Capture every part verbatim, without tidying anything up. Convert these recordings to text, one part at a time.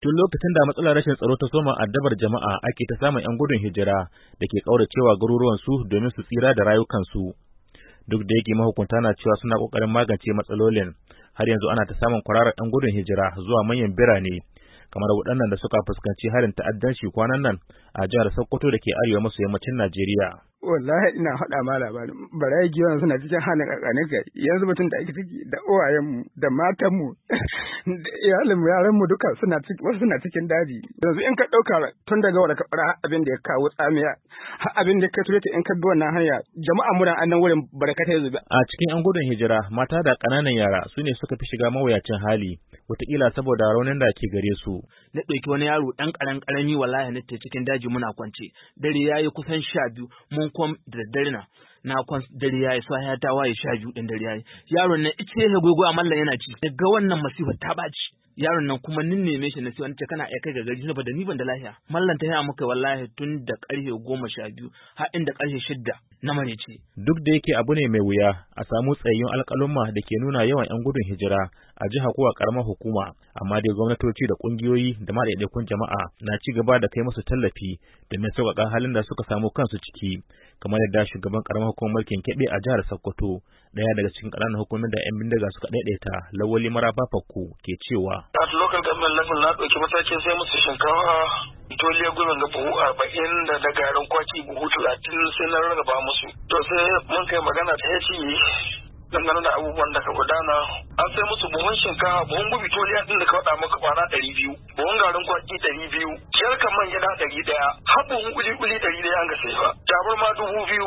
Tun lokacin da matsalar rashin tsaro ta soma addabar jama'a ake ta samun 'yan gudun hijira da ke ƙauracewa garuruwansu domin su tsira da rayukansu. Duk da yake mahukunta na cewa suna ƙoƙarin magance matsalolin, har yanzu ana ta samun kwararar 'yan gudun hijira zuwa manyan birane, kamar waɗannan da suka fuskanci harin ta'addanci kwanan nan a jihar Sokoto da ke arewa maso yammacin Najeriya. Wallahi ina faɗa ma labarin barayi giwan suna cikin halin ƙaƙanin kai, yanzu mutum da ake ciki da uwayenmu da matanmu da iyalinmu yaranmu duka suna cikin wasu suna cikin daji. Yanzu in ka ɗauka tun daga wanda ka fara abin da ya kawo tsamiya har abin da ka tureta in ka bi wannan hanya jama'a mu da annan wurin barkatai zuba. A cikin 'yan gudun hijira mata da ƙananan yara su ne suka fi shiga mawuyacin hali, wataƙila saboda raunin da ke gare su. Na ɗauki wani yaro ɗan ƙaran ƙarami wallahi na cikin daji muna kwance, dare yayi kusan sha biyu mun kwan da daddare na na kwan dare yayi so ya ta waye sha biyu din dare yayi yaron nan ice ya gogo a mallan yana ci daga wannan masifa ta baci yaron nan kuma nin neme shi na sai wani ce kana iya kai ga gari ba da ni ban da lafiya mallan ta ya muka wallahi tun da karfe goma sha biyu har inda karfe shidda na marece. Duk da yake abu ne mai wuya a samu tsayayyun alƙalumma da ke nuna yawan 'yan gudun hijira a jiha ko a ƙaramar hukuma, amma dai gwamnatoci da ƙungiyoyi da ma ɗaiɗaikun jama'a na ci gaba da kai musu tallafi domin sauƙaƙa halin da suka samu kansu ciki, kamar yadda shugaban ƙaramar hukumar mulkin Kebbi a jihar Sokoto, ɗaya daga cikin ƙananan hukumomin da 'yan bindiga suka ɗaiɗaita, Lawali Maraba Fakku, ke cewa. A local government level na ɗauki matakin sai musu shinkafa toliya gudun ga buhu arba'in da da garin kwaki buhu talatin sai na rarraba musu. To sai mun kai magana ta yaci dangane da abubuwan da ka gudana an sai musu buhun shinkafa buhun gubi toliya din da ka faɗa maka kwana ɗari biyu buhun garin kwaki ɗari biyu kiyar kan man gida ɗari ɗaya har buhun kuli kuli ɗari ɗaya an ga sai fa tabar ma dubu biyu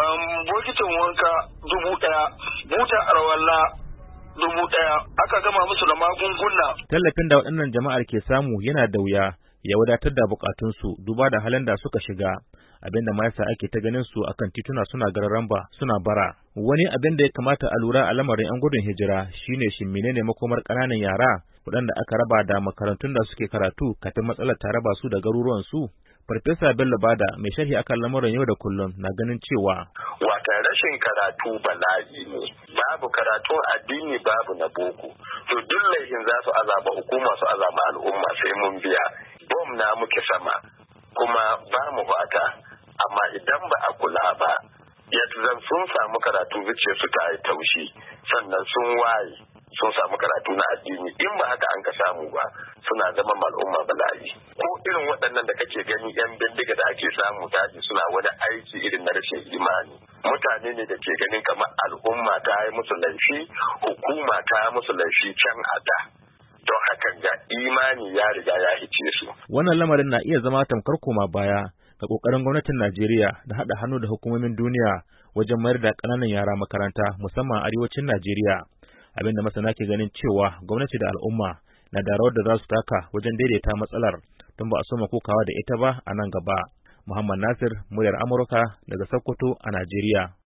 bokitin wanka dubu ɗaya buta arwalla dubu ɗaya aka gama musu da magunguna. Tallafin da waɗannan jama'ar ke samu yana da wuya ya wadatar da bukatunsu duba da halin da suka shiga, abinda ma yasa ake ta ganin su akan tituna suna gararamba suna bara. Wani abin da ya kamata a lura a lamarin 'yan gudun hijira shine shin menene makomar ƙananan yara waɗanda aka raba da makarantun da suke karatu kafin matsalar ta raba su da garuruwan su. Farfesa Bello Bada mai sharhi akan lamuran yau da kullum na ganin cewa wata rashin karatu bala'i ne, babu karatu addini babu na boko, to duk laifin za su azaba hukuma su azaba al'umma sai mun biya. Bom na muke sama kuma ba mu fata, amma idan ba a kula ba yadda sun samu karatu zuciya su ta yi taushi sannan sun waye sun samu karatu na addini, in ba haka an ka samu ba suna zama al'umma bala'i. Ko irin waɗannan da kake gani yan bindiga da ake samu daji suna wani aiki irin na rashin imani, mutane ne da ke ganin kamar al'umma ta yi musu laifi, hukuma ta yi musu laifi can a da, don hakan ga imani ya riga ya hice su. Wannan lamarin na iya zama tamkar koma baya ga ƙoƙarin gwamnatin Najeriya da haɗa hannu da hukumomin duniya wajen mayar da ƙananan yara makaranta musamman arewacin Najeriya, abinda masana ke ganin cewa gwamnati da al'umma na da rawar da za su taka wajen daidaita matsalar tun ba a soma kokawa da ita ba a nan gaba. Muhammad Nasir, muryar Amurka daga Sokoto a Najeriya.